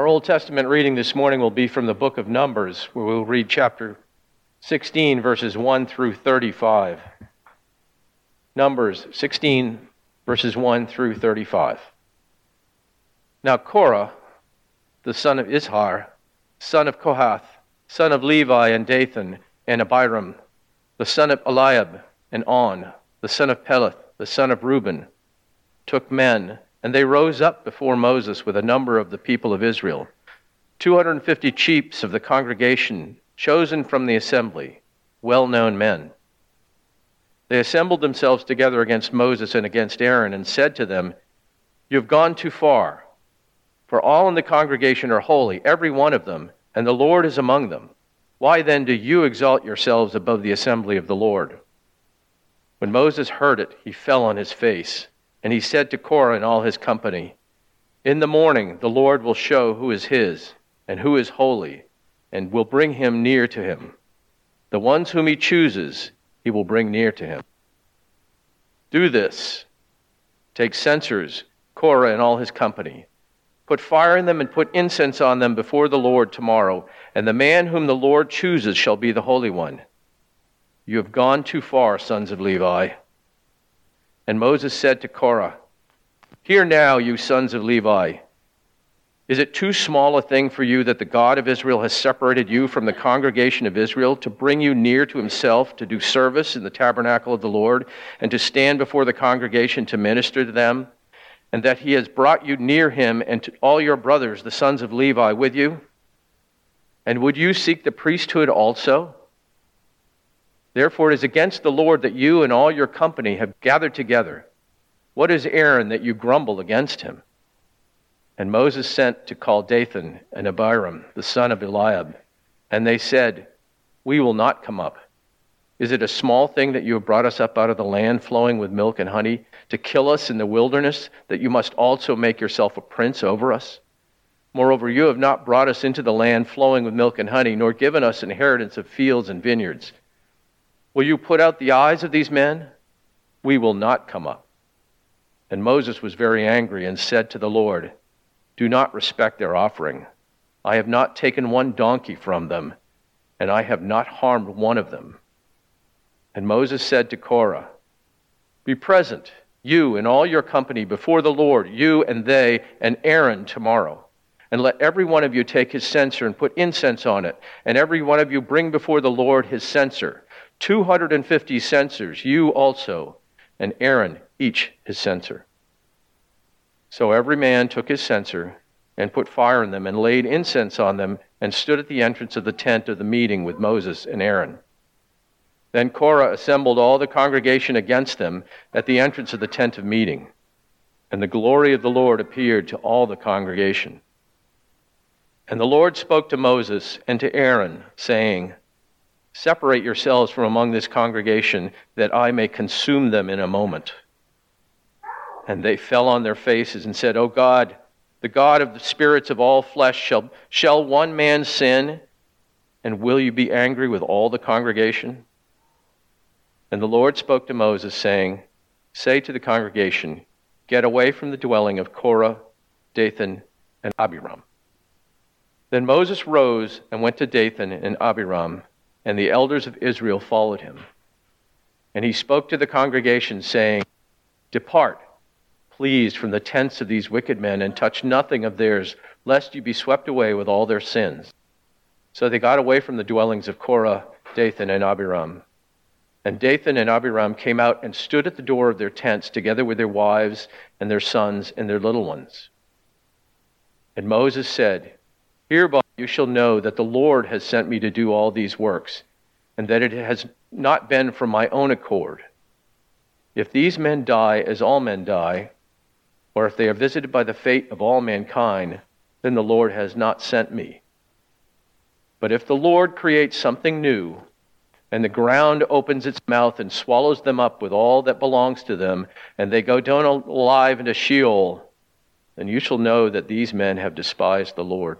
Old Testament reading this morning will be from the book of Numbers, where we'll read chapter 16, verses 1 through 35. Numbers 16, verses 1 through 35. Now Korah, the son of Izhar, son of Kohath, son of Levi, and Dathan, and Abiram, the son of Eliab, and On, the son of Peleth, the son of Reuben, took men, and they rose up before Moses with a number of the people of Israel, 250 chiefs of the congregation, chosen from the assembly, well-known men. They assembled themselves together against Moses and against Aaron, and said to them, "You have gone too far, for all in the congregation are holy, every one of them, and the Lord is among them. Why then do you exalt yourselves above the assembly of the Lord?" When Moses heard it, he fell on his face. And he said to Korah and all his company, "In the morning the Lord will show who is his and who is holy, and will bring him near to him. The ones whom he chooses, he will bring near to him. Do this. Take censers, Korah and all his company. Put fire in them and put incense on them before the Lord tomorrow, and the man whom the Lord chooses shall be the Holy One. You have gone too far, sons of Levi." And Moses said to Korah, "Hear now, you sons of Levi. Is it too small a thing for you that the God of Israel has separated you from the congregation of Israel to bring you near to himself, to do service in the tabernacle of the Lord, and to stand before the congregation to minister to them, and that he has brought you near him and to all your brothers, the sons of Levi, with you? And would you seek the priesthood also? Therefore it is against the Lord that you and all your company have gathered together. What is Aaron that you grumble against him?" And Moses sent to call Dathan and Abiram, the son of Eliab. And they said, "We will not come up. Is it a small thing that you have brought us up out of the land flowing with milk and honey, to kill us in the wilderness, that you must also make yourself a prince over us? Moreover, you have not brought us into the land flowing with milk and honey, nor given us inheritance of fields and vineyards. Will you put out the eyes of these men? We will not come up." And Moses was very angry and said to the Lord, "Do not respect their offering. I have not taken one donkey from them, and I have not harmed one of them." And Moses said to Korah, "Be present, you and all your company, before the Lord, you and they and Aaron tomorrow. And let every one of you take his censer and put incense on it, and every one of you bring before the Lord his censer. 250 censers, you also, and Aaron each his censer." So every man took his censer and put fire in them and laid incense on them and stood at the entrance of the tent of the meeting with Moses and Aaron. Then Korah assembled all the congregation against them at the entrance of the tent of meeting, and the glory of the Lord appeared to all the congregation. And the Lord spoke to Moses and to Aaron, saying, "Separate yourselves from among this congregation, that I may consume them in a moment." And they fell on their faces and said, "O God, the God of the spirits of all flesh, shall one man sin, and will you be angry with all the congregation?" And the Lord spoke to Moses, saying, "Say to the congregation, get away from the dwelling of Korah, Dathan, and Abiram." Then Moses rose and went to Dathan and Abiram, and the elders of Israel followed him. And he spoke to the congregation, saying, "Depart, please, from the tents of these wicked men, and touch nothing of theirs, lest you be swept away with all their sins." So they got away from the dwellings of Korah, Dathan, and Abiram. And Dathan and Abiram came out and stood at the door of their tents, together with their wives and their sons and their little ones. And Moses said, "Hereby you shall know that the Lord has sent me to do all these works, and that it has not been from my own accord. If these men die as all men die, or if they are visited by the fate of all mankind, then the Lord has not sent me. But if the Lord creates something new, and the ground opens its mouth and swallows them up with all that belongs to them, and they go down alive into Sheol, then you shall know that these men have despised the Lord."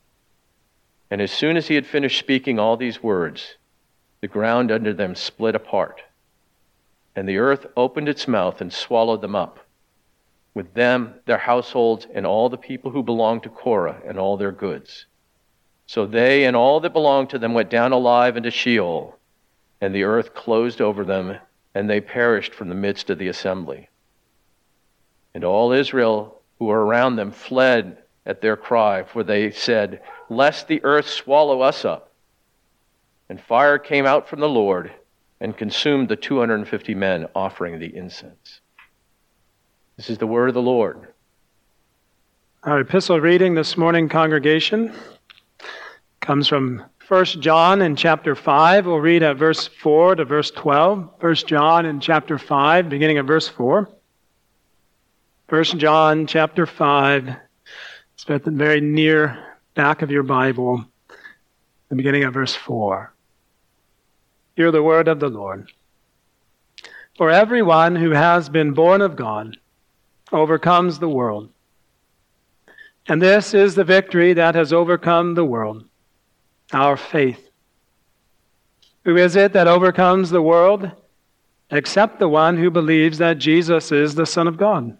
And as soon as he had finished speaking all these words, the ground under them split apart, and the earth opened its mouth and swallowed them up. with them, their households, and all the people who belonged to Korah and all their goods. So they and all that belonged to them went down alive into Sheol, and the earth closed over them, and they perished from the midst of the assembly. And all Israel who were around them fled at their cry, for they said, "Lest the earth swallow us up." And fire came out from the Lord and consumed the 250 men offering the incense. This is the word of the Lord. Our epistle reading this morning, congregation, comes from 1 John in chapter 5. We'll read at verse 4 to verse 12. 1 John in chapter 5, beginning at verse 4. 1 John chapter 5, it's at the very near back of your Bible, the beginning of verse 4. Hear the word of the Lord. For everyone who has been born of God overcomes the world. And this is the victory that has overcome the world, our faith. Who is it that overcomes the world except the one who believes that Jesus is the Son of God?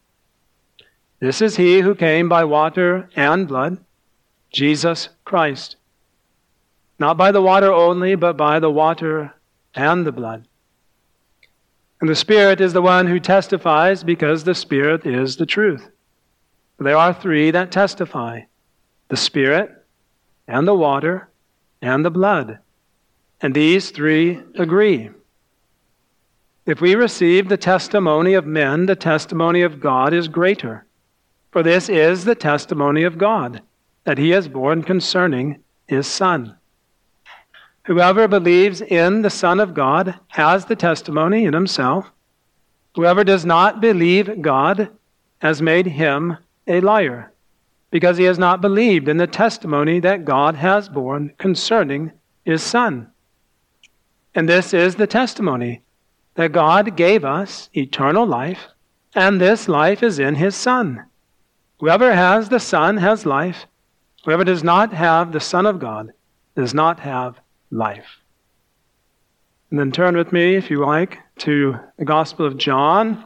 This is he who came by water and blood, Jesus Christ. Not by the water only, but by the water and the blood. And the Spirit is the one who testifies, because the Spirit is the truth. There are three that testify: the Spirit, and the water, and the blood. And these three agree. If we receive the testimony of men, the testimony of God is greater. For this is the testimony of God, that he has borne concerning his Son. Whoever believes in the Son of God has the testimony in himself. Whoever does not believe God has made him a liar, because he has not believed in the testimony that God has borne concerning his Son. And this is the testimony, that God gave us eternal life, and this life is in his Son. Whoever has the Son has life. Whoever does not have the Son of God does not have life. And then turn with me, if you like, to the Gospel of John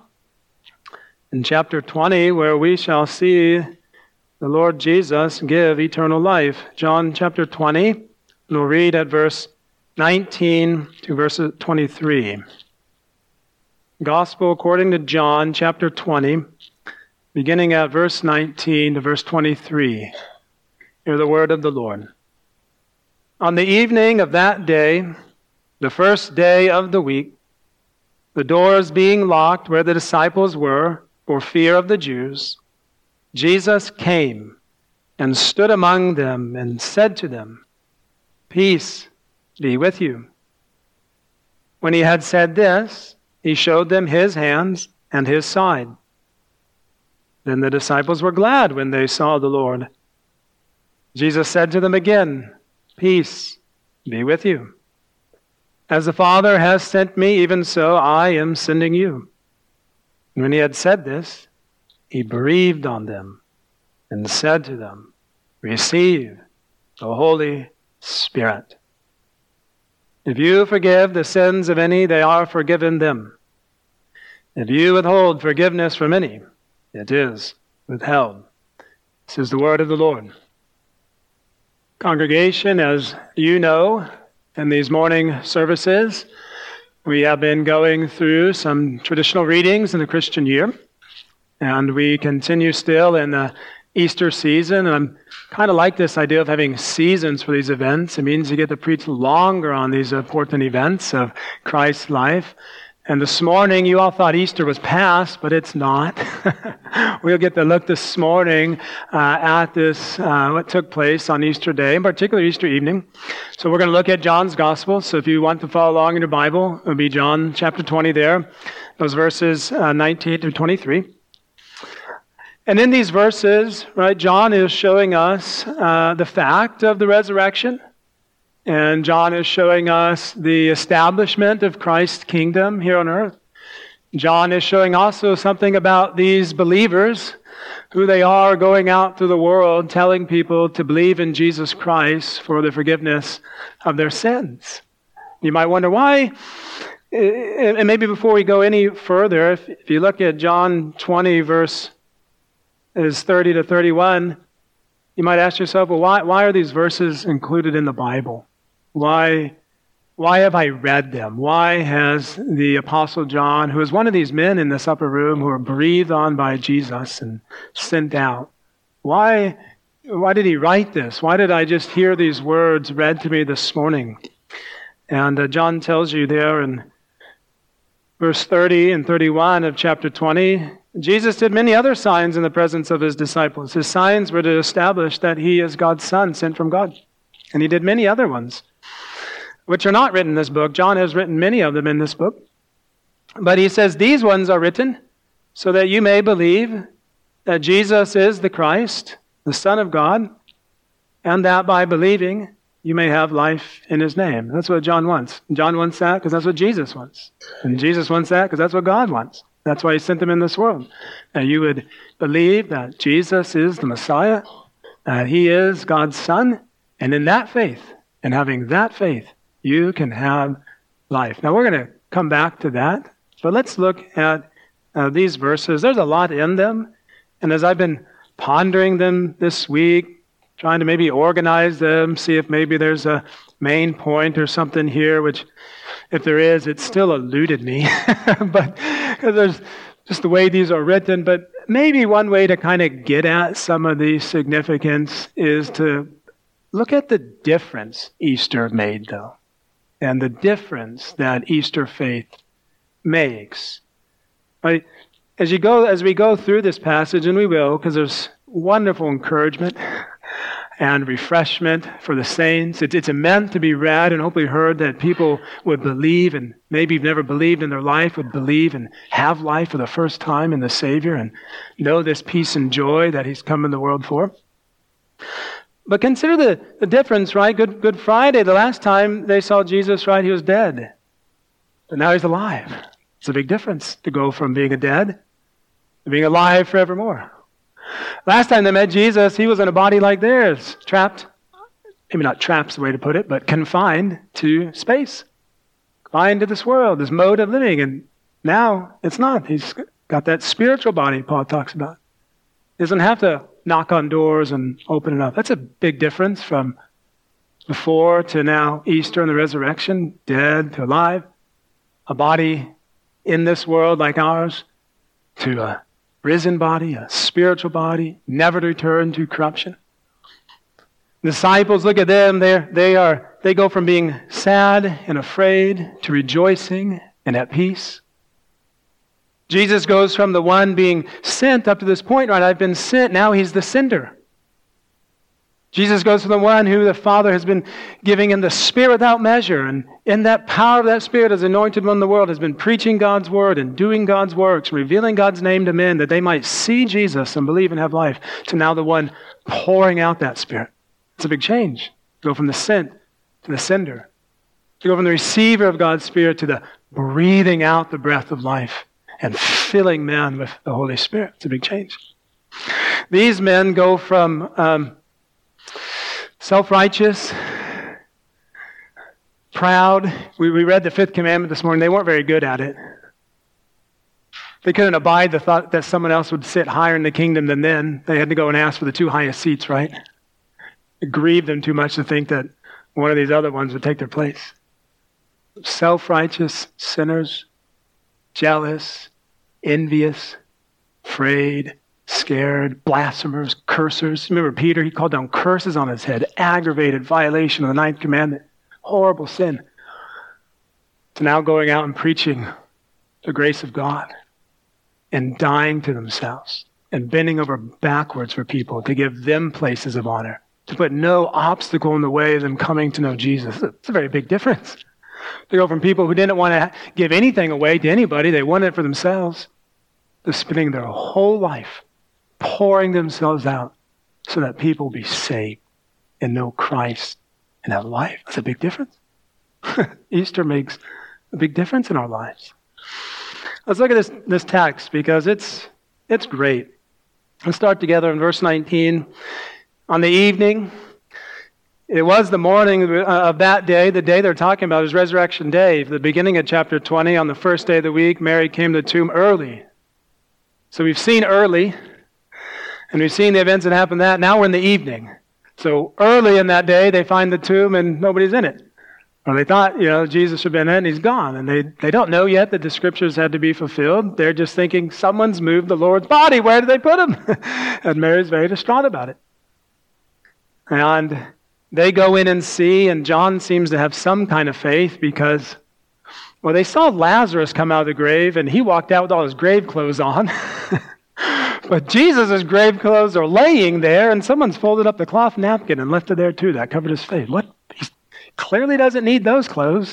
in chapter 20, where we shall see the Lord Jesus give eternal life. John chapter 20, and we'll read at verse 19 to verse 23. Gospel according to John chapter 20, beginning at verse 19 to verse 23. Hear the word of the Lord. On the evening of that day, the first day of the week, the doors being locked where the disciples were for fear of the Jews, Jesus came and stood among them and said to them, "Peace be with you." When he had said this, he showed them his hands and his side. Then the disciples were glad when they saw the Lord. Jesus said to them again, "Peace be with you. As the Father has sent me, even so I am sending you." And when he had said this, he breathed on them and said to them, "Receive the Holy Spirit. If you forgive the sins of any, they are forgiven them. If you withhold forgiveness from any, it is withheld." This is the word of the Lord. Congregation, as you know, in these morning services, we have been going through some traditional readings in the Christian year, and we continue still in the Easter season. And I'm kind of like this idea of having seasons for these events. It means you get to preach longer on these important events of Christ's life. And this morning, you all thought Easter was past, but it's not. We'll get to look this morning at this, what took place on Easter Day, in particular Easter evening. So we're going to look at John's Gospel. So if you want to follow along in your Bible, it'll be John chapter 20 there, those verses 19 to 23. And in these verses, right, John is showing us the fact of the resurrection. And John is showing us the establishment of Christ's kingdom here on earth. John is showing also something about these believers, who they are going out through the world telling people to believe in Jesus Christ for the forgiveness of their sins. You might wonder, why And maybe before we go any further, if you look at John 20, verses 30 to 31, you might ask yourself, well, why are these verses included in the Bible? Why have I read them? Why has the Apostle John, who is one of these men in this upper room who were breathed on by Jesus and sent out, why did he write this? Why did I just hear these words read to me this morning? And John tells you there in verse 30 and 31 of chapter 20, Jesus did many other signs in the presence of his disciples. His signs were to establish that he is God's Son, sent from God. And he did many other ones, which are not written in this book. John has written many of them in this book. But he says, these ones are written so that you may believe that Jesus is the Christ, the Son of God, and that by believing you may have life in his name. That's what John wants. John wants that because that's what Jesus wants. And Jesus wants that because that's what God wants. That's why he sent them in this world. That you would believe that Jesus is the Messiah, that he is God's Son, and in that faith, and having that faith, you can have life. Now we're going to come back to that, but let's look at these verses. There's a lot in them, and as I've been pondering them this week, trying to maybe organize them, see if maybe there's a main point or something here, which if there is, it still eluded me. But because there's just the way these are written. But maybe one way to kind of get at some of the significance is to look at the difference Easter made, though, and the difference that Easter faith makes. Right? As we go through this passage, and we will, because there's wonderful encouragement and refreshment for the saints. It's meant to be read and hopefully heard that people would believe, and maybe you've never believed in their life, would believe and have life for the first time in the Savior and know this peace and joy that he's come in the world for. But consider the difference, right? Good Friday, the last time they saw Jesus, right, he was dead. But now he's alive. It's a big difference to go from being dead to being alive forevermore. Last time they met Jesus, he was in a body like theirs, trapped, maybe not trapped's the way to put it, but confined to space, confined to this world, this mode of living. And now it's not. He's got that spiritual body Paul talks about. He doesn't have to knock on doors and open it up. That's a big difference from before to now, Easter and the resurrection, dead to alive, a body in this world like ours to a risen body, a spiritual body, never to return to corruption. Disciples, look at them. They go from being sad and afraid to rejoicing and at peace. Jesus goes from the one being sent up to this point, right? I've been sent. Now he's the sender. Jesus goes from the one who the Father has been giving him the Spirit without measure. And in that power of that Spirit, as anointed one in the world, has been preaching God's word and doing God's works, revealing God's name to men that they might see Jesus and believe and have life, to now the one pouring out that Spirit. It's a big change. Go from the sent to the sender. To go from the receiver of God's Spirit to the breathing out the breath of life and filling men with the Holy Spirit. It's a big change. These men go from self-righteous, proud. We read the fifth commandment this morning. They weren't very good at it. They couldn't abide the thought that someone else would sit higher in the kingdom than them. They had to go and ask for the two highest seats, right? It grieved them too much to think that one of these other ones would take their place. Self-righteous sinners, jealous, envious, afraid, scared, blasphemers, cursers. Remember Peter, he called down curses on his head, aggravated violation of the ninth commandment, horrible sin. To now going out and preaching the grace of God and dying to themselves and bending over backwards for people to give them places of honor, to put no obstacle in the way of them coming to know Jesus. It's a very big difference. To go from people who didn't want to give anything away to anybody, they wanted it for themselves, to spending their whole life pouring themselves out so that people will be saved and know Christ and have life. That's a big difference. Easter makes a big difference in our lives. Let's look at this text because it's great. Let's start together in verse 19. On the evening It was the morning of that day. The day they're talking about is Resurrection Day. The beginning of chapter 20, on the first day of the week, Mary came to the tomb early. So we've seen early, and we've seen the events that happened that. Now we're in the evening. So early in that day, they find the tomb and nobody's in it. Or they thought, Jesus should have been in it and he's gone. And they don't know yet that the scriptures had to be fulfilled. They're just thinking, someone's moved the Lord's body. Where did they put him? And Mary's very distraught about it. And they go in and see, and John seems to have some kind of faith because, they saw Lazarus come out of the grave and he walked out with all his grave clothes on. But Jesus' grave clothes are laying there, and someone's folded up the cloth napkin and left it there too. That covered his face. What? He clearly doesn't need those clothes.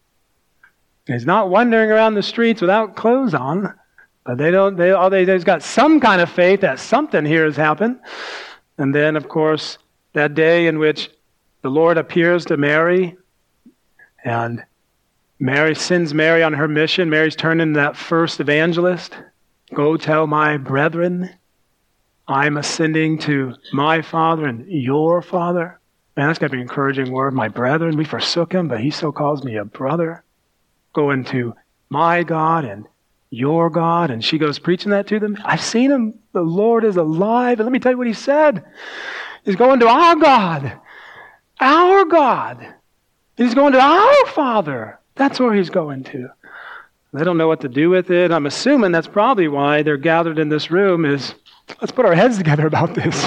He's not wandering around the streets without clothes on. But they've got some kind of faith that something here has happened. And then, of course, that day in which the Lord appears to Mary, and Mary sends Mary on her mission. Mary's turned into that first evangelist. Go tell my brethren, I'm ascending to my Father and your Father. Man, that's got to be an encouraging word. My brethren, we forsook him, but he still calls me a brother. Going to my God and your God. And she goes preaching that to them. I've seen him. The Lord is alive. And let me tell you what he said. He's going to our God. Our God. He's going to our Father. That's where he's going to. They don't know what to do with it. I'm assuming that's probably why they're gathered in this room is, let's put our heads together about this.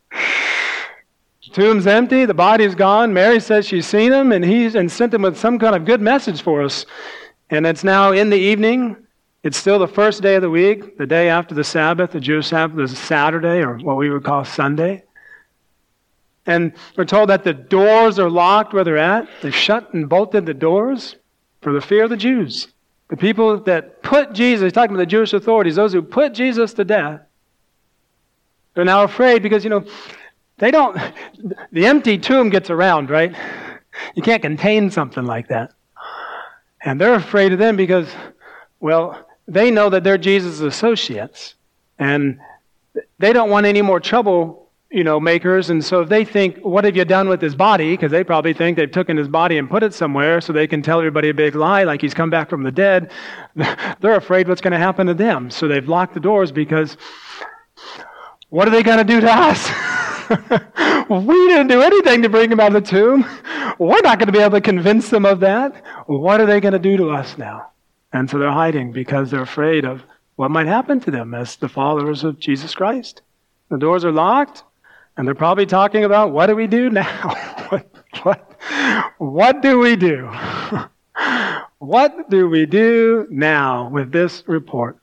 The tomb's empty. The body's gone. Mary says she's seen him and sent him with some kind of good message for us. And it's now in the evening. It's still the first day of the week, the day after the Sabbath. The Jewish Sabbath is Saturday, or what we would call Sunday. And we're told that the doors are locked where they're at. They've shut and bolted the doors for the fear of the Jews. The people that put Jesus, he's talking about the Jewish authorities, those who put Jesus to death, they're now afraid because, the empty tomb gets around, right? You can't contain something like that. And they're afraid of them because, they know that they're Jesus' associates. And they don't want any more trouble makers, and so if they think, what have you done with his body? Because they probably think they've taken his body and put it somewhere so they can tell everybody a big lie like he's come back from the dead. They're afraid what's going to happen to them. So they've locked the doors because what are they going to do to us? We didn't do anything to bring him out of the tomb. We're not going to be able to convince them of that. What are they going to do to us now? And so they're hiding because they're afraid of what might happen to them as the followers of Jesus Christ. The doors are locked. And they're probably talking about, what do we do now? What do we do? What do we do now with this report?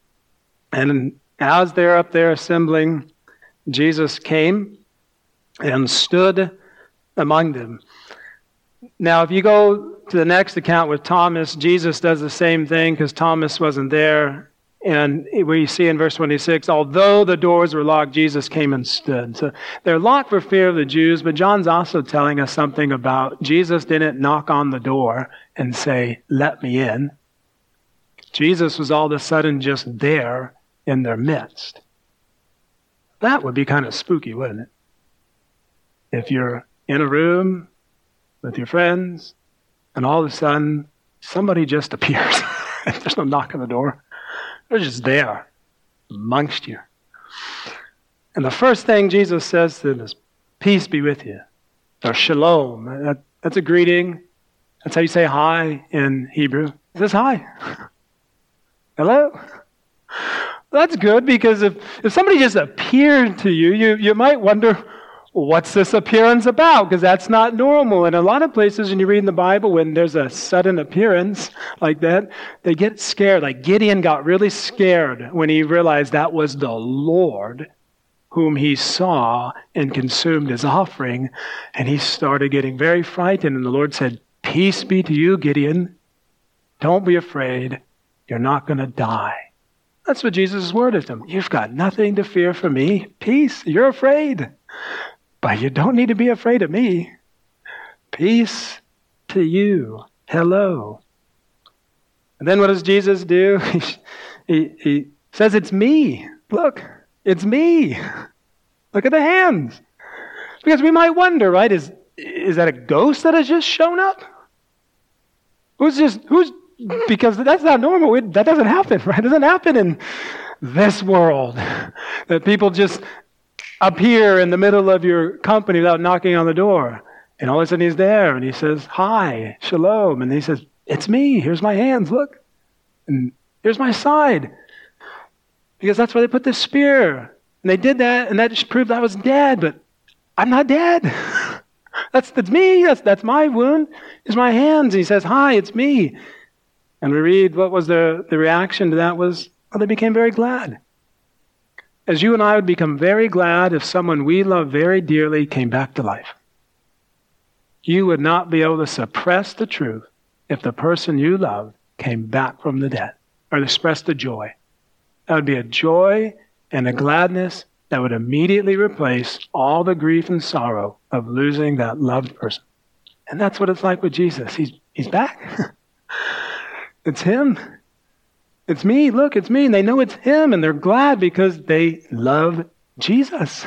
And as they're up there assembling, Jesus came and stood among them. Now, if you go to the next account with Thomas, Jesus does the same thing because Thomas wasn't there. And we see in verse 26, although the doors were locked, Jesus came and stood. So they're locked for fear of the Jews, but John's also telling us something about Jesus didn't knock on the door and say, let me in. Jesus was all of a sudden just there in their midst. That would be kind of spooky, wouldn't it? If you're in a room with your friends and all of a sudden somebody just appears. There's no knock on the door. They're just there amongst you. And the first thing Jesus says to them is, peace be with you. Or shalom. That's a greeting. That's how you say hi in Hebrew. It says hi. Hello? That's good because if somebody just appeared to you, you might wonder, what's this appearance about? Because that's not normal. And a lot of places when you read in the Bible, when there's a sudden appearance like that, they get scared. Like Gideon got really scared when he realized that was the Lord whom he saw and consumed his offering. And he started getting very frightened. And the Lord said, peace be to you, Gideon. Don't be afraid. You're not going to die. That's what Jesus' word is to him. You've got nothing to fear from me. Peace. You're afraid. But you don't need to be afraid of me. Peace to you. Hello. And then what does Jesus do? He says, it's me. Look, it's me. Look at the hands. Because we might wonder, right? Is is that a ghost that has just shown up? Because that's not normal. That doesn't happen, right? It doesn't happen in this world. That people just appear in the middle of your company without knocking on the door. And all of a sudden he's there and he says, hi, shalom. And he says, it's me. Here's my hands, look. And here's my side. Because that's where they put the spear. And they did that, and that just proved I was dead. But I'm not dead. That's me. That's my wound. It's my hands. And he says, hi, it's me. And we read what was the reaction to that was, well, they became very glad. As you and I would become very glad if someone we love very dearly came back to life. You would not be able to suppress the truth if the person you loved came back from the dead, or express the joy. That would be a joy and a gladness that would immediately replace all the grief and sorrow of losing that loved person. And that's what it's like with Jesus. He's back. It's him. It's me. Look, it's me. And they know it's him, and they're glad because they love Jesus.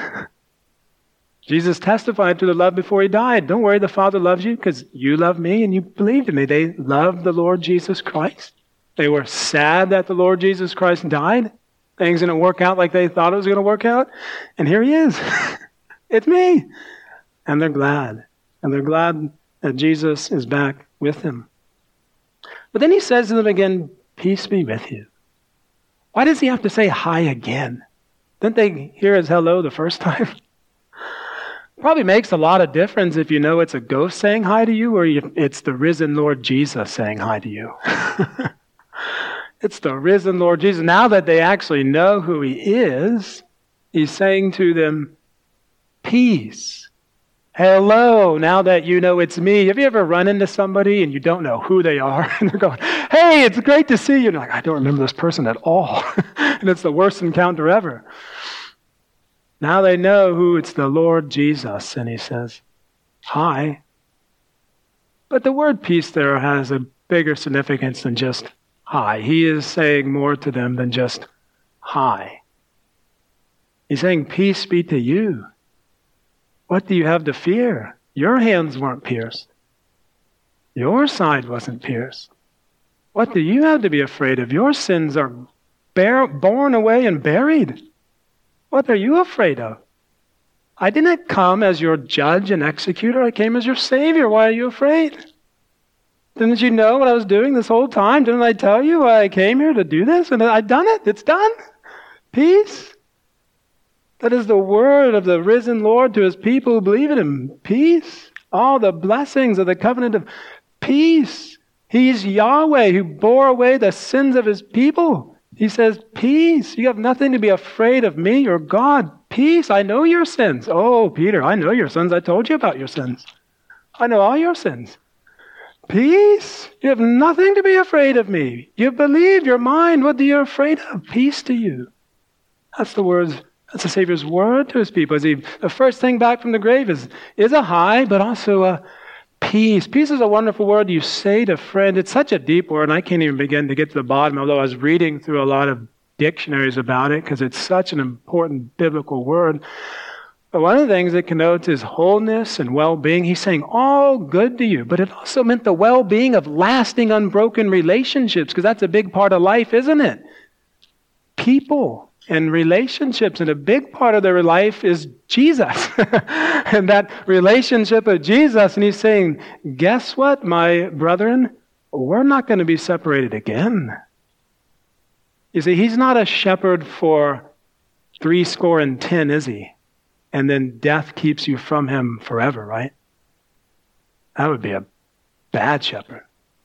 Jesus testified to the love before he died. Don't worry, the Father loves you because you love me and you believed in me. They loved the Lord Jesus Christ. They were sad that the Lord Jesus Christ died. Things didn't work out like they thought it was going to work out. And here he is. It's me. And they're glad. And they're glad that Jesus is back with them. But then he says to them again, peace be with you. Why does he have to say hi again? Didn't they hear his hello the first time? Probably makes a lot of difference if you know it's a ghost saying hi to you or it's the risen Lord Jesus saying hi to you. It's the risen Lord Jesus. Now that they actually know who he is, he's saying to them, peace. Hello, now that you know it's me. Have you ever run into somebody and you don't know who they are? And they're going, hey, it's great to see you. And you're like, I don't remember this person at all. And it's the worst encounter ever. Now they know who it's the Lord Jesus. And he says, hi. But the word peace there has a bigger significance than just hi. He is saying more to them than just hi. He's saying, peace be to you. What do you have to fear? Your hands weren't pierced. Your side wasn't pierced. What do you have to be afraid of? Your sins are borne away and buried. What are you afraid of? I didn't come as your judge and executor. I came as your Savior. Why are you afraid? Didn't you know what I was doing this whole time? Didn't I tell you why I came here to do this? And I've done it. It's done. Peace. That is the word of the risen Lord to his people who believe in him. Peace. All the blessings of the covenant of peace. He's Yahweh who bore away the sins of his people. He says, peace. You have nothing to be afraid of me, your God. Peace. I know your sins. Oh, Peter, I know your sins. I told you about your sins. I know all your sins. Peace. You have nothing to be afraid of me. You believe, you're mine. What are you afraid of? Peace to you. That's the words. That's the Savior's word to his people. The first thing back from the grave is a hi, but also a peace. Peace is a wonderful word you say to a friend. It's such a deep word, and I can't even begin to get to the bottom, although I was reading through a lot of dictionaries about it, because it's such an important biblical word. But one of the things it connotes is wholeness and well-being. He's saying all good to you, but it also meant the well-being of lasting, unbroken relationships, because that's a big part of life, isn't it? People and relationships, and a big part of their life is Jesus. And that relationship of Jesus, and he's saying, guess what, my brethren? We're not going to be separated again. You see, he's not a shepherd for 70, is he? And then death keeps you from him forever, right? That would be a bad shepherd.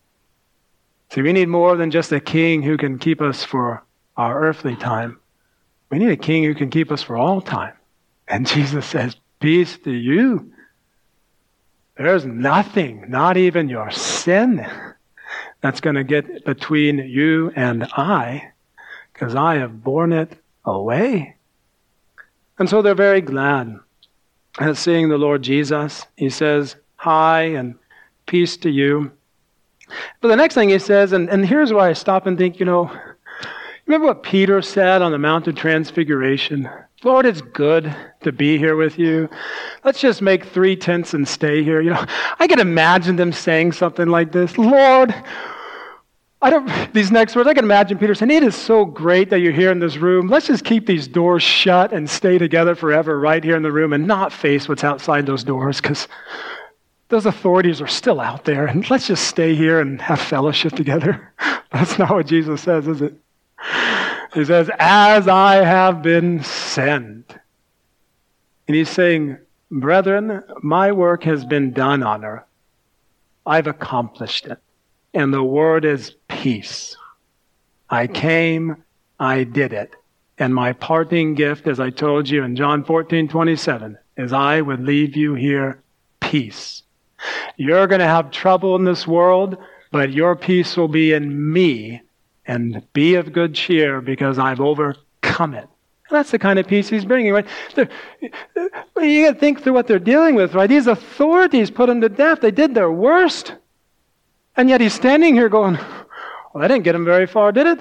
See, we need more than just a king who can keep us for our earthly time. We need a king who can keep us for all time. And Jesus says, peace to you. There's nothing, not even your sin, that's going to get between you and I, because I have borne it away. And so they're very glad at seeing the Lord Jesus. He says, hi and peace to you. But the next thing he says, and here's where I stop and think, remember what Peter said on the Mount of Transfiguration? Lord, it's good to be here with you. Let's just make 3 tents and stay here. I can imagine them saying something like this. Lord, these next words, I can imagine Peter saying, it is so great that you're here in this room. Let's just keep these doors shut and stay together forever right here in the room and not face what's outside those doors, because those authorities are still out there, and let's just stay here and have fellowship together. That's not what Jesus says, is it? He says, as I have been sent. And he's saying, brethren, my work has been done on earth. I've accomplished it. And the word is peace. I came, I did it. And my parting gift, as I told you in John 14:27, is I would leave you here peace. You're going to have trouble in this world, but your peace will be in me. And be of good cheer because I've overcome it. And that's the kind of peace he's bringing, right? You got to think through what they're dealing with, right? These authorities put him to death. They did their worst. And yet he's standing here going, well, that didn't get him very far, did it?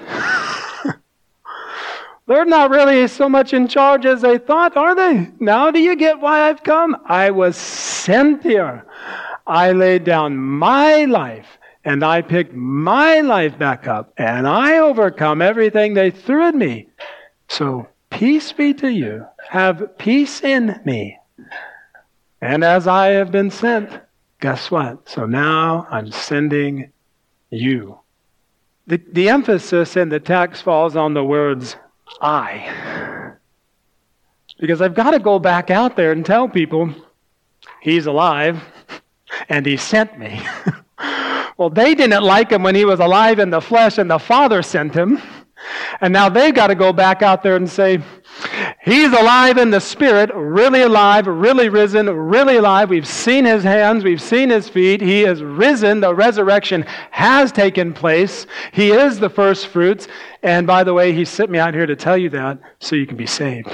They're not really so much in charge as they thought, are they? Now do you get why I've come? I was sent here. I laid down my life. And I picked my life back up, and I overcome everything they threw at me. So peace be to you. Have peace in me. And as I have been sent, guess what? So now I'm sending you. The emphasis in the text falls on the words, I. Because I've got to go back out there and tell people, he's alive, and he sent me. Well, they didn't like him when he was alive in the flesh and the Father sent him. And now they've got to go back out there and say, he's alive in the Spirit, really alive, really risen, really alive. We've seen his hands, we've seen his feet. He is risen. The resurrection has taken place. He is the first fruits. And by the way, he sent me out here to tell you that so you can be saved.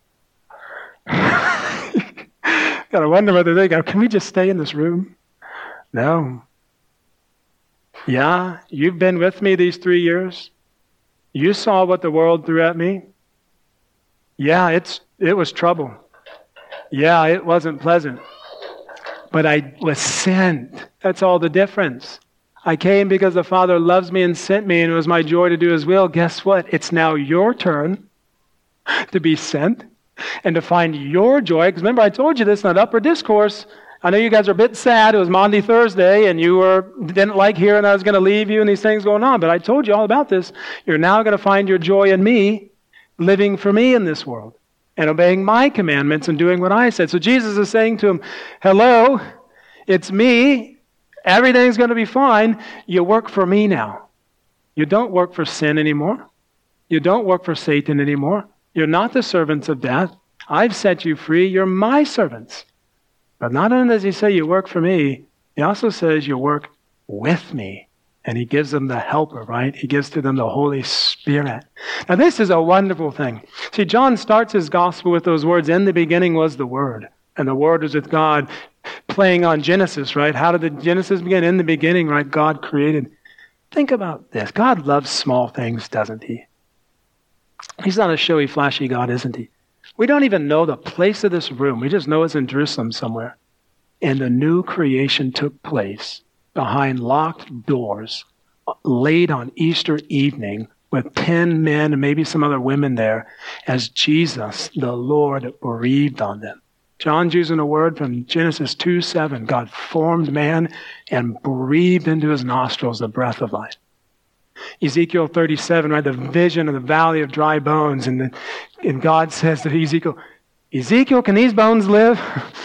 Gotta wonder whether they go, can we just stay in this room? No. Yeah, you've been with me these 3 years. You saw what the world threw at me. Yeah, it was trouble. Yeah, it wasn't pleasant. But I was sent. That's all the difference. I came because the Father loves me and sent me, and it was my joy to do his will. Guess what? It's now your turn to be sent and to find your joy. Because remember, I told you this in that upper discourse. I know you guys are a bit sad. It was Maundy Thursday, and you didn't like hearing I was going to leave you and these things going on. But I told you all about this. You're now going to find your joy in me, living for me in this world, and obeying my commandments and doing what I said. So Jesus is saying to him, hello, it's me. Everything's going to be fine. You work for me now. You don't work for sin anymore. You don't work for Satan anymore. You're not the servants of death. I've set you free. You're my servants. But not only does he say you work for me, he also says you work with me. And he gives them the helper, right? He gives to them the Holy Spirit. Now this is a wonderful thing. See, John starts his gospel with those words, in the beginning was the Word. And the Word was with God, playing on Genesis, right? How did the Genesis begin? In the beginning, right? God created. Think about this. God loves small things, doesn't he? He's not a showy, flashy God, isn't he? We don't even know the place of this room. We just know it's in Jerusalem somewhere. And the new creation took place behind locked doors, late on Easter evening, with 10 men and maybe some other women there, as Jesus, the Lord, breathed on them. John's using a word from Genesis 2:7. God formed man and breathed into his nostrils the breath of life. Ezekiel 37, right, the vision of the valley of dry bones. And God says to Ezekiel, can these bones live?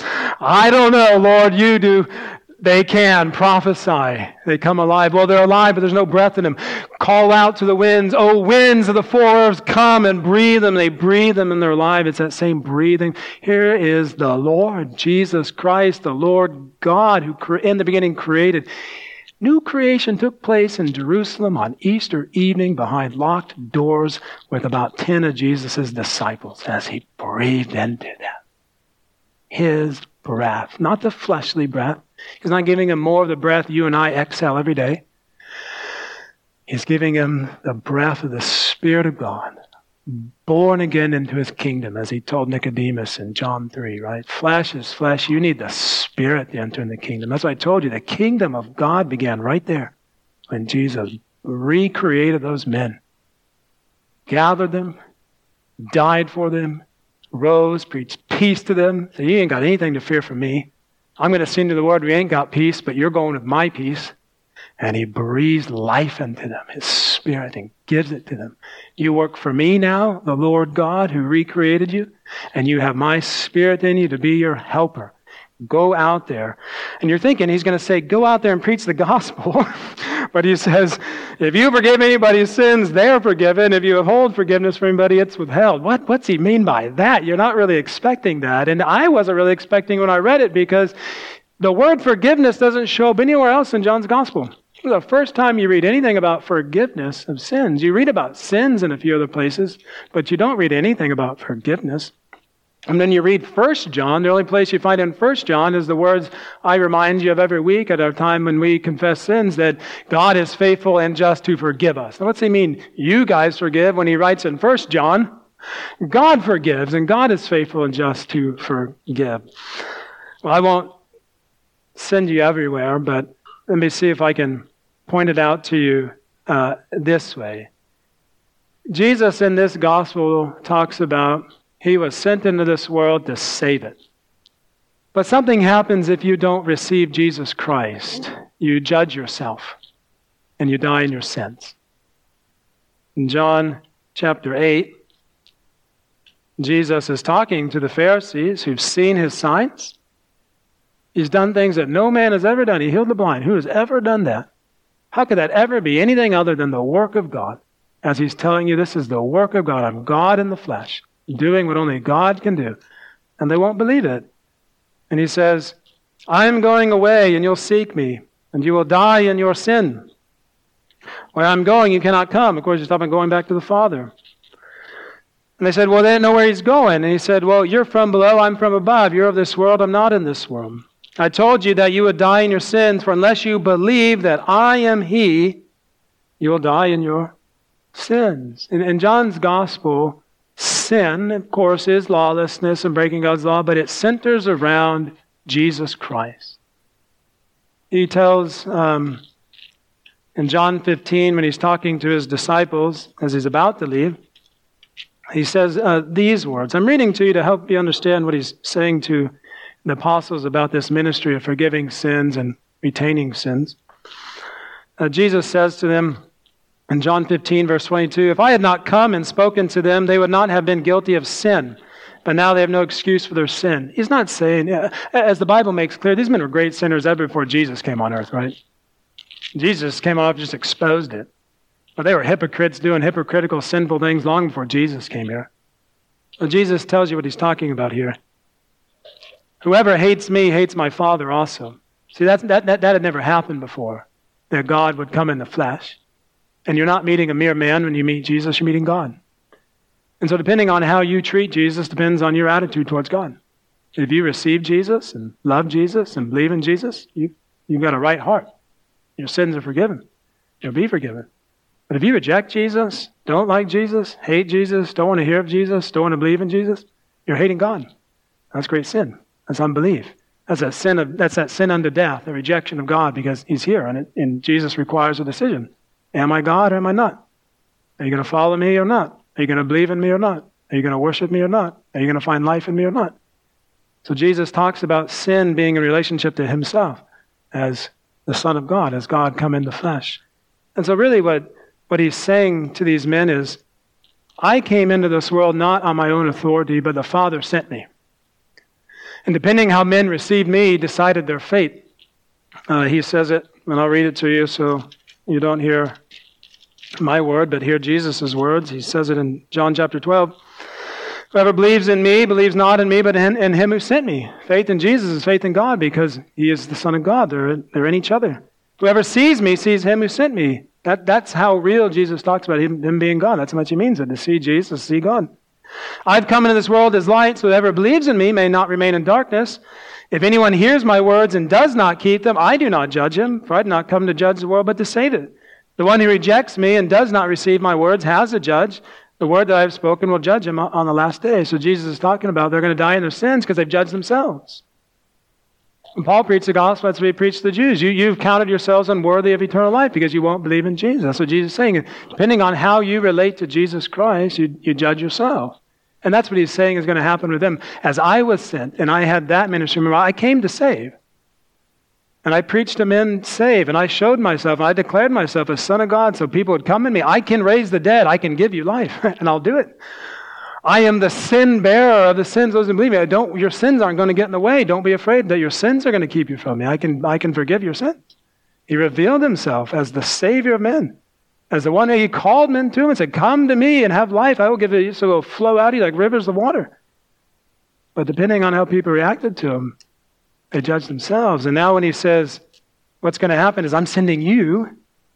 I don't know, Lord, you do. They can prophesy. They come alive. Well, they're alive, but there's no breath in them. Call out to the winds. Oh, winds of the four earths, come and breathe them. They breathe them and they're alive. It's that same breathing. Here is the Lord, Jesus Christ, the Lord God, who in the beginning created. New creation took place in Jerusalem on Easter evening behind locked doors with about 10 of Jesus' disciples as he breathed into them. His breath, not the fleshly breath. He's not giving them more of the breath you and I exhale every day. He's giving them the breath of the Spirit of God, born again into his kingdom, as he told Nicodemus in John 3, right? Flesh is flesh. You need the Spirit to enter in the kingdom. That's what I told you. The kingdom of God began right there when Jesus recreated those men, gathered them, died for them, rose, preached peace to them. So you ain't got anything to fear from me. I'm going to send you the word. We ain't got peace, but you're going with my peace. And he breathes life into them, his Spirit, and gives it to them. You work for me now, the Lord God who recreated you, and you have my Spirit in you to be your helper. Go out there. And you're thinking he's going to say, go out there and preach the gospel. But he says, if you forgive anybody's sins, they're forgiven. If you withhold forgiveness from anybody, it's withheld. What's he mean by that? You're not really expecting that. And I wasn't really expecting when I read it, because the word forgiveness doesn't show up anywhere else in John's gospel. The first time you read anything about forgiveness of sins, you read about sins in a few other places, but you don't read anything about forgiveness. And then you read 1 John. The only place you find in 1 John is the words I remind you of every week at our time when we confess sins, that God is faithful and just to forgive us. Now, what's he mean, you guys forgive, when he writes in 1 John? God forgives, and God is faithful and just to forgive. Well, I won't send you everywhere, but let me see if I can point it out to you this way. Jesus in this gospel talks about he was sent into this world to save it. But something happens if you don't receive Jesus Christ. You judge yourself and you die in your sins. In John chapter 8, Jesus is talking to the Pharisees who've seen his signs. He's done things that no man has ever done. He healed the blind. Who has ever done that? How could that ever be anything other than the work of God? As he's telling you, this is the work of God. I'm God in the flesh, doing what only God can do. And they won't believe it. And he says, I'm going away and you'll seek me, and you will die in your sin. Where I'm going, you cannot come. Of course, he's talking about going back to the Father. And they said, well, they didn't know where he's going. And he said, well, you're from below, I'm from above. You're of this world, I'm not in this world. I told you that you would die in your sins, for unless you believe that I am he, you will die in your sins. In John's gospel, sin, of course, is lawlessness and breaking God's law, but it centers around Jesus Christ. He tells in John 15, when he's talking to his disciples as he's about to leave, he says these words. I'm reading to you to help you understand what he's saying to the apostles about this ministry of forgiving sins and retaining sins. Jesus says to them in John 15, verse 22, if I had not come and spoken to them, they would not have been guilty of sin. But now they have no excuse for their sin. He's not saying, as the Bible makes clear, these men were great sinners ever before Jesus came on earth, right? Jesus came on earth and just exposed it. But they were hypocrites doing hypocritical, sinful things long before Jesus came here. Well, Jesus tells you what he's talking about here. Whoever hates me hates my Father also. See, that had never happened before, that God would come in the flesh. And you're not meeting a mere man when you meet Jesus, you're meeting God. And so depending on how you treat Jesus depends on your attitude towards God. If you receive Jesus and love Jesus and believe in Jesus, you've got a right heart. Your sins are forgiven. You'll be forgiven. But if you reject Jesus, don't like Jesus, hate Jesus, don't want to hear of Jesus, don't want to believe in Jesus, you're hating God. That's great sin. That's unbelief. That's that sin unto death, the rejection of God, because he's here, and Jesus requires a decision. Am I God or am I not? Are you going to follow me or not? Are you going to believe in me or not? Are you going to worship me or not? Are you going to find life in me or not? So Jesus talks about sin being in relationship to himself as the Son of God, as God come in the flesh. And so really what he's saying to these men is, I came into this world not on my own authority, but the Father sent me. And depending how men received me, decided their fate. He says it, and I'll read it to you so you don't hear my word, but hear Jesus' words. He says it in John chapter 12. Whoever believes in me believes not in me, but in him who sent me. Faith in Jesus is faith in God, because he is the Son of God. They're in each other. Whoever sees me sees him who sent me. That's how real Jesus talks about him being God. That's how much he means it, to see Jesus, see God. I've come into this world as light, so whoever believes in me may not remain in darkness. If anyone hears my words and does not keep them, I do not judge him, for I did not come to judge the world, but to save it. The one who rejects me and does not receive my words has a judge. The word that I have spoken will judge them on the last day. So Jesus is talking about they're going to die in their sins because they've judged themselves. When Paul preached the gospel, that's what he preached to the Jews. You've counted yourselves unworthy of eternal life because you won't believe in Jesus. That's what Jesus is saying. Depending on how you relate to Jesus Christ, you judge yourself. And that's what he's saying is going to happen with them. As I was sent, and I had that ministry, remember, I came to save. And I preached to men save, and I showed myself, and I declared myself a son of God so people would come in me. I can raise the dead. I can give you life, and I'll do it. I am the sin bearer of the sins of those who believe me. Your sins aren't going to get in the way. Don't be afraid that your sins are going to keep you from me. I can forgive your sins. He revealed himself as the Savior of men, as the one who he called men to him and said, come to me and have life. I will give it to you, so it will flow out of you like rivers of water. But depending on how people reacted to him, they judged themselves. And now when he says, what's going to happen is I'm sending you,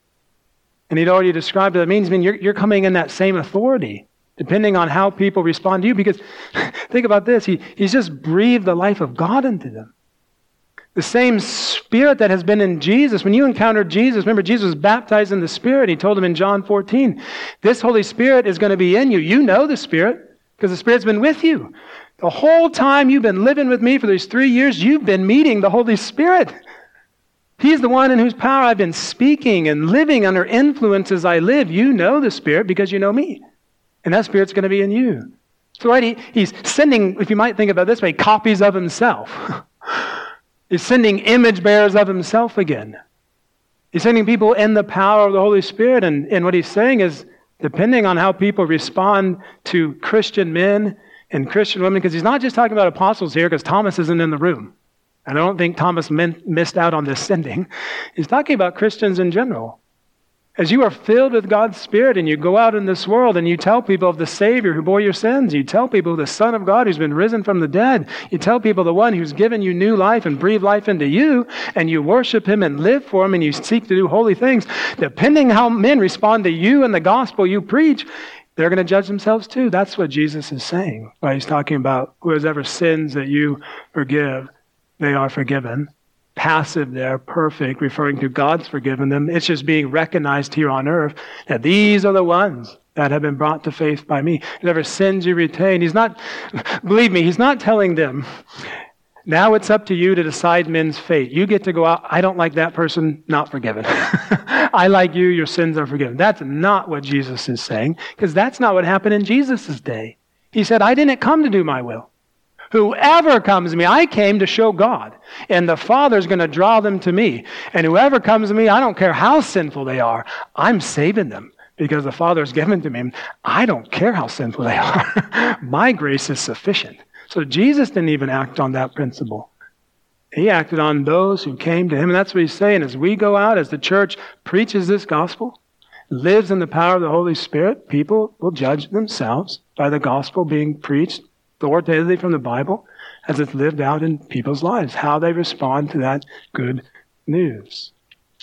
and he'd already described what that means. I mean, you're coming in that same authority, depending on how people respond to you. Because think about this. He's just breathed the life of God into them. The same Spirit that has been in Jesus. When you encountered Jesus, remember Jesus was baptized in the Spirit. He told him in John 14, this Holy Spirit is going to be in you. You know the Spirit because the Spirit's been with you. The whole time you've been living with me for these 3 years, you've been meeting the Holy Spirit. He's the one in whose power I've been speaking and living under influence as I live. You know the Spirit because you know me. And that Spirit's going to be in you. So right, he's sending, if you might think about it this way, copies of himself. He's sending image bearers of himself again. He's sending people in the power of the Holy Spirit. And what he's saying is, depending on how people respond to Christian men and Christian women, because he's not just talking about apostles here, because Thomas isn't in the room. And I don't think Thomas missed out on this sending. He's talking about Christians in general. As you are filled with God's Spirit and you go out in this world and you tell people of the Savior who bore your sins, you tell people of the Son of God who's been risen from the dead, you tell people the one who's given you new life and breathed life into you, and you worship him and live for him and you seek to do holy things, depending how men respond to you and the gospel you preach, they're going to judge themselves too. That's what Jesus is saying. Right? He's talking about whoever sins that you forgive, they are forgiven. Passive there, perfect, referring to God's forgiven them. It's just being recognized here on earth that these are the ones that have been brought to faith by me. Whatever sins you retain. He's not, believe me, he's not telling them, now it's up to you to decide men's fate. You get to go out, I don't like that person, not forgiven. I like you, your sins are forgiven. That's not what Jesus is saying, because that's not what happened in Jesus' day. He said, I didn't come to do my will. Whoever comes to me, I came to show God, and the Father's going to draw them to me. And whoever comes to me, I don't care how sinful they are, I'm saving them because the Father's given to me. I don't care how sinful they are. My grace is sufficient. So Jesus didn't even act on that principle. He acted on those who came to him. And that's what he's saying. As we go out, as the church preaches this gospel, lives in the power of the Holy Spirit, people will judge themselves by the gospel being preached authoritatively from the Bible as it's lived out in people's lives, how they respond to that good news.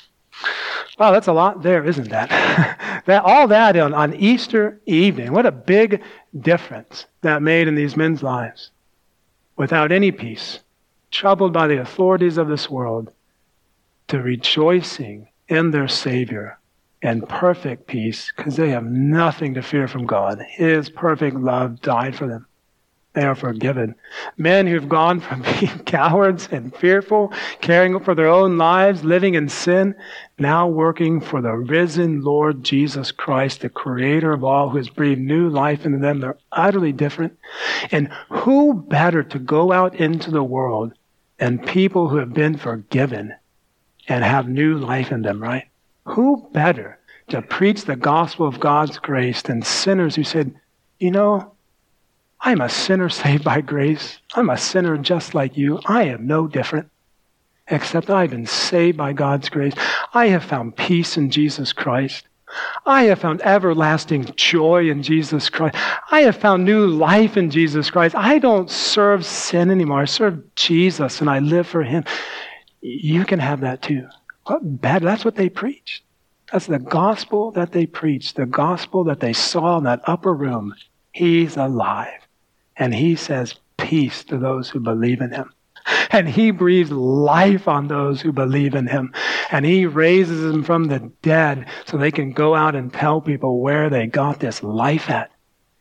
Wow, that's a lot there, isn't that? All that on Easter evening. What a big difference that made in these men's lives. Without any peace, troubled by the authorities of this world, to rejoicing in their Savior and perfect peace, because they have nothing to fear from God. His perfect love died for them. They are forgiven. Men who've gone from being cowards and fearful, caring for their own lives, living in sin, now working for the risen Lord Jesus Christ, the Creator of all, who has breathed new life into them. They're utterly different. And who better to go out into the world than people who have been forgiven and have new life in them, right? Who better to preach the gospel of God's grace than sinners who said, you know, I'm a sinner saved by grace. I'm a sinner just like you. I am no different, except I've been saved by God's grace. I have found peace in Jesus Christ. I have found everlasting joy in Jesus Christ. I have found new life in Jesus Christ. I don't serve sin anymore. I serve Jesus and I live for him. You can have that too. What bad? That's what they preached. That's the gospel that they preached, the gospel that they saw in that upper room. He's alive. And he says peace to those who believe in him. And he breathes life on those who believe in him. And he raises them from the dead so they can go out and tell people where they got this life at.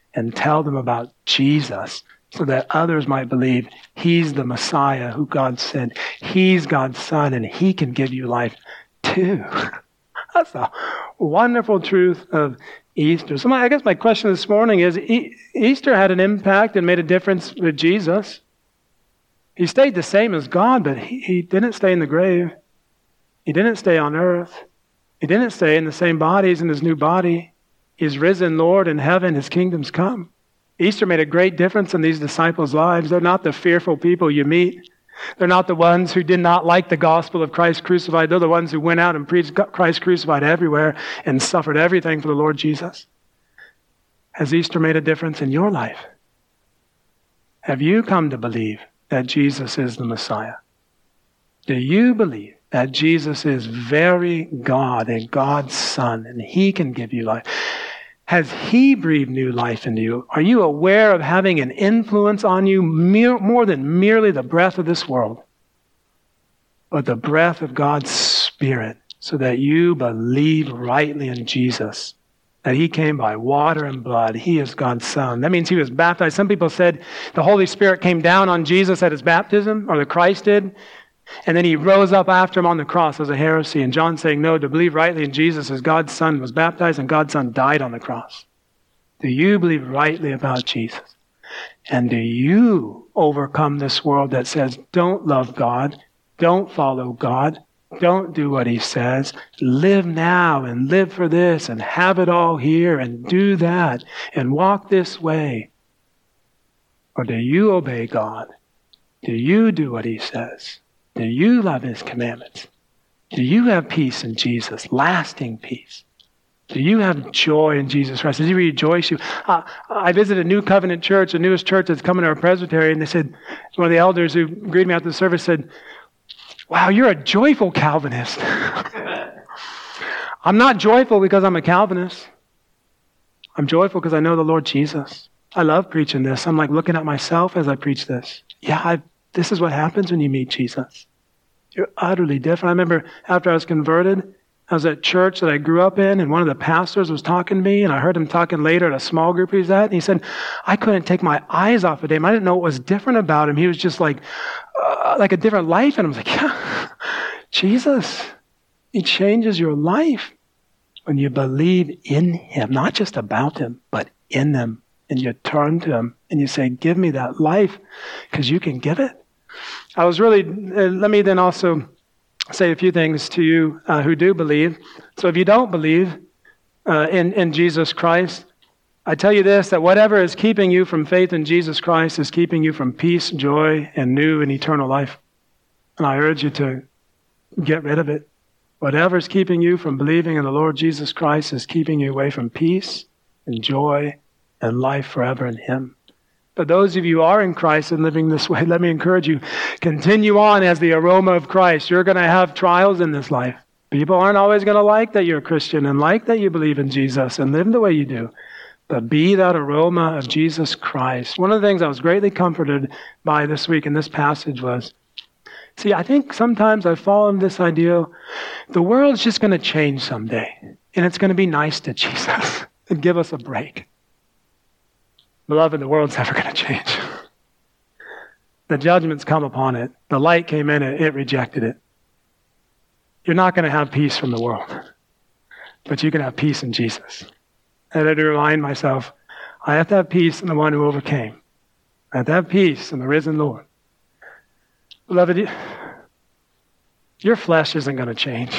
and tell them about Jesus so that others might believe he's the Messiah who God sent. He's God's Son, and he can give you life too. That's a wonderful truth of Easter. So I guess my question this morning is, Easter had an impact and made a difference with Jesus. He stayed the same as God, but he didn't stay in the grave. He didn't stay on earth. He didn't stay in the same body as in his new body. He's risen Lord in heaven. His kingdom's come. Easter made a great difference in these disciples' lives. They're not the fearful people you meet. They're not the ones who did not like the gospel of Christ crucified. They're the ones who went out and preached Christ crucified everywhere and suffered everything for the Lord Jesus. Has Easter made a difference in your life? Have you come to believe that Jesus is the Messiah? Do you believe that Jesus is very God and God's Son, and he can give you life? Has he breathed new life into you? Are you aware of having an influence on you more than merely the breath of this world, but the breath of God's Spirit, so that you believe rightly in Jesus, that he came by water and blood. He is God's Son. That means he was baptized. Some people said the Holy Spirit came down on Jesus at his baptism, or the Christ did, and then he rose up after him on the cross as a heresy. And John's saying, no, to believe rightly in Jesus as God's Son was baptized and God's Son died on the cross. Do you believe rightly about Jesus? And do you overcome this world that says, don't love God, don't follow God, don't do what he says, live now and live for this and have it all here and do that and walk this way? Or do you obey God? Do you do what he says? Do you love his commandments? Do you have peace in Jesus, lasting peace? Do you have joy in Jesus Christ? Does he rejoice you? I visited a New Covenant church, the newest church that's coming to our presbytery, and they said, one of the elders who greeted me after the service said, wow, you're a joyful Calvinist. I'm not joyful because I'm a Calvinist. I'm joyful because I know the Lord Jesus. I love preaching this. I'm like looking at myself as I preach this. Yeah, this is what happens when you meet Jesus. You're utterly different. I remember after I was converted, I was at church that I grew up in, and one of the pastors was talking to me, and I heard him talking later at a small group he was at, and he said, I couldn't take my eyes off of him. I didn't know what was different about him. He was just like a different life. And I was like, yeah, Jesus, he changes your life when you believe in him, not just about him, but in him. And you turn to him and you say, give me that life because you can give it. I was really, let me then also say a few things to you who do believe. So if you don't believe in Jesus Christ, I tell you this, that whatever is keeping you from faith in Jesus Christ is keeping you from peace, joy, and new and eternal life. And I urge you to get rid of it. Whatever is keeping you from believing in the Lord Jesus Christ is keeping you away from peace and joy and life forever in him. But those of you who are in Christ and living this way, let me encourage you, continue on as the aroma of Christ. You're going to have trials in this life. People aren't always going to like that you're a Christian and like that you believe in Jesus and live the way you do. But be that aroma of Jesus Christ. One of the things I was greatly comforted by this week in this passage was, see, I think sometimes I fall into this idea, the world's just going to change someday. And it's going to be nice to Jesus and give us a break. Beloved, the world's never going to change. The judgment's come upon it. The light came in it. It rejected it. You're not going to have peace from the world. But you can have peace in Jesus. I had to remind myself, I have to have peace in the one who overcame. I have to have peace in the risen Lord. Beloved, your flesh isn't going to change.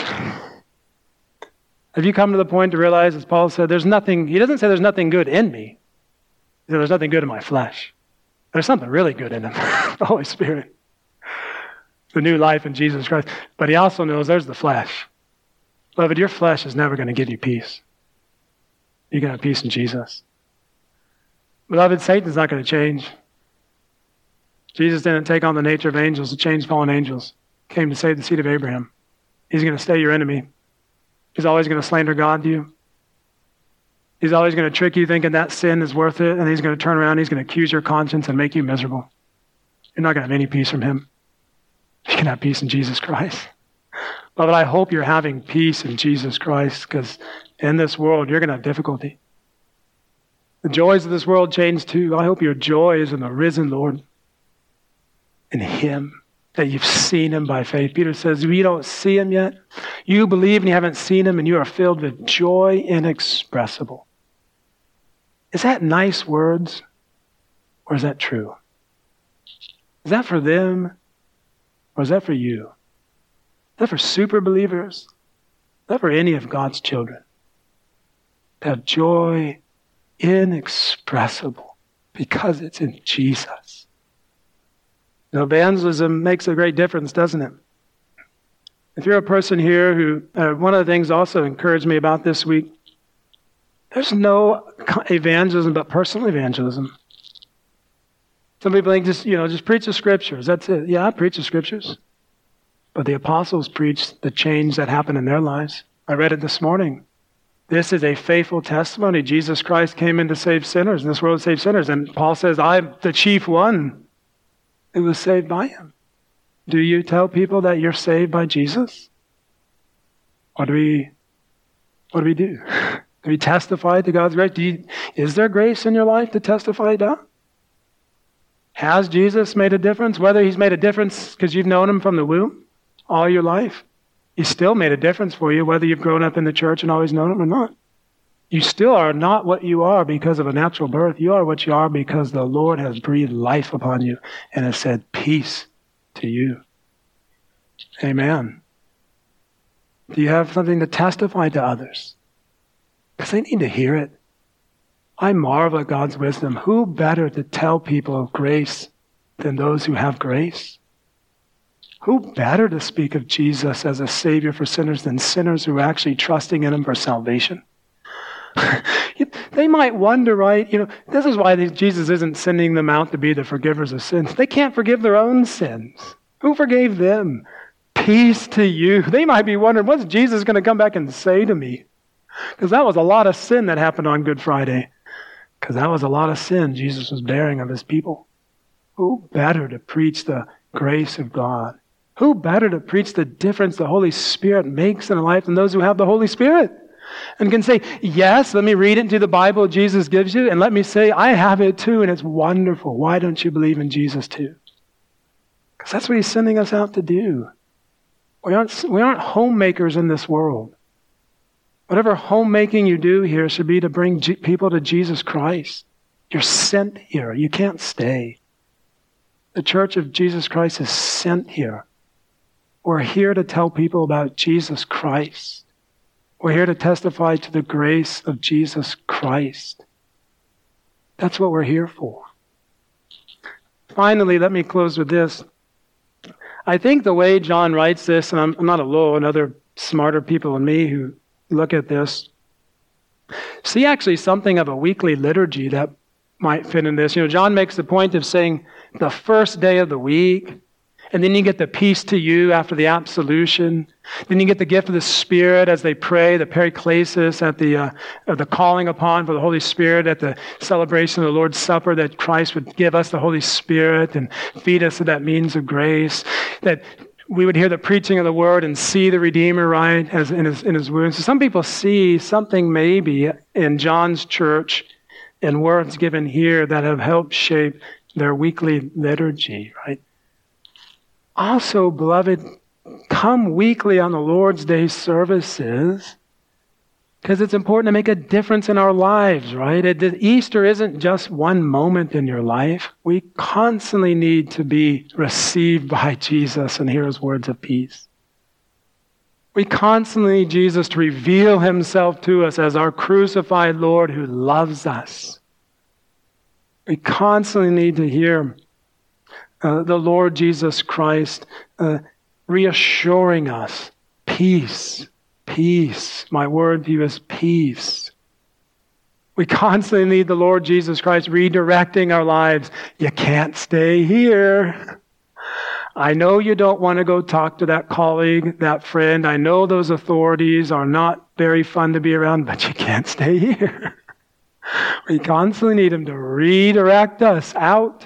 Have you come to the point to realize, as Paul said, there's nothing, he doesn't say there's nothing good in me. He said there's nothing good in my flesh. There's something really good in him, the Holy Spirit. The new life in Jesus Christ. But he also knows there's the flesh. Beloved, your flesh is never going to give you peace. You can have peace in Jesus. Beloved, Satan's not going to change. Jesus didn't take on the nature of angels to change fallen angels. He came to save the seed of Abraham. He's going to stay your enemy. He's always going to slander God to you. He's always going to trick you thinking that sin is worth it, and he's going to turn around, he's going to accuse your conscience and make you miserable. You're not going to have any peace from him. You can have peace in Jesus Christ. Beloved, I hope you're having peace in Jesus Christ, because in this world, you're going to have difficulty. The joys of this world change too. I hope your joy is in the risen Lord, in Him, that you've seen Him by faith. Peter says, you don't see Him yet. You believe and you haven't seen Him, and you are filled with joy inexpressible. Is that nice words, or is that true? Is that for them, or is that for you? Is that for super believers? Is that for any of God's children? To have joy inexpressible because it's in Jesus. Evangelism makes a great difference, doesn't it? If you're a person here who, one of the things also encouraged me about this week, there's no evangelism but personal evangelism. Some people think just preach the scriptures. That's it. Yeah, I preach the scriptures. But the apostles preached the change that happened in their lives. I read it this morning. This is a faithful testimony. Jesus Christ came in to save sinners, and this world saved sinners. And Paul says, I'm the chief one who was saved by Him. Do you tell people that you're saved by Jesus? What do we do? Do we testify to God's grace? Is there grace in your life to testify to? Has Jesus made a difference? Whether He's made a difference because you've known Him from the womb all your life, He still made a difference for you, whether you've grown up in the church and always known Him or not. You still are not what you are because of a natural birth. You are what you are because the Lord has breathed life upon you and has said, peace to you. Amen. Do you have something to testify to others? Because they need to hear it. I marvel at God's wisdom. Who better to tell people of grace than those who have grace? Who better to speak of Jesus as a Savior for sinners than sinners who are actually trusting in Him for salvation? They might wonder, right? This is why Jesus isn't sending them out to be the forgivers of sins. They can't forgive their own sins. Who forgave them? Peace to you. They might be wondering, what's Jesus going to come back and say to me? Because that was a lot of sin that happened on Good Friday. Because that was a lot of sin Jesus was bearing of His people. Who better to preach the grace of God? Who better to preach the difference the Holy Spirit makes in a life than those who have the Holy Spirit? And can say, yes, let me read into the Bible Jesus gives you, and let me say, I have it too, and it's wonderful. Why don't you believe in Jesus too? Because that's what He's sending us out to do. We aren't homemakers in this world. Whatever homemaking you do here should be to bring people to Jesus Christ. You're sent here. You can't stay. The Church of Jesus Christ is sent here. We're here to tell people about Jesus Christ. We're here to testify to the grace of Jesus Christ. That's what we're here for. Finally, let me close with this. I think the way John writes this, and I'm not alone, other smarter people than me who look at this, see actually something of a weekly liturgy that might fit in this. John makes the point of saying the first day of the week, and then you get the peace to you after the absolution. Then you get the gift of the Spirit as they pray, the periclesis at the calling upon for the Holy Spirit at the celebration of the Lord's Supper, that Christ would give us the Holy Spirit and feed us with that means of grace. That we would hear the preaching of the Word and see the Redeemer, right, as in his wounds. So some people see something maybe in John's church and words given here that have helped shape their weekly liturgy, right? Also, beloved, come weekly on the Lord's Day services because it's important to make a difference in our lives, right? Easter isn't just one moment in your life. We constantly need to be received by Jesus and hear His words of peace. We constantly need Jesus to reveal Himself to us as our crucified Lord who loves us. We constantly need to hear the Lord Jesus Christ reassuring us, peace, peace. My word to you is peace. We constantly need the Lord Jesus Christ redirecting our lives. You can't stay here. I know you don't want to go talk to that colleague, that friend. I know those authorities are not very fun to be around, but you can't stay here. We constantly need Him to redirect us out.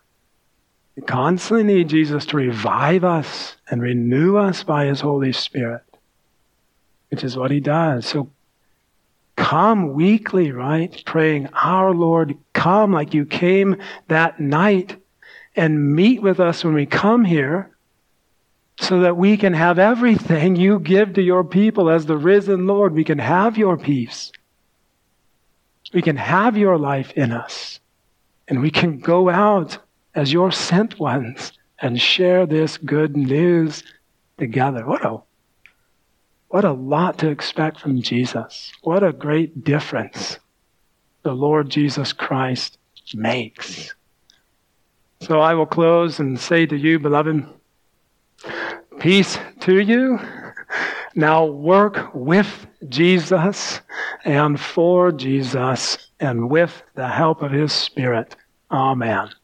We constantly need Jesus to revive us and renew us by His Holy Spirit, which is what He does. So come weekly, right? Praying, our Lord, come like you came that night and meet with us when we come here so that we can have everything you give to your people as the risen Lord. We can have your peace. We can have your life in us. And we can go out as your sent ones and share this good news together. What a lot to expect from Jesus. What a great difference the Lord Jesus Christ makes. So I will close and say to you, beloved, peace to you. Now work with Jesus and for Jesus and with the help of his Spirit. Amen.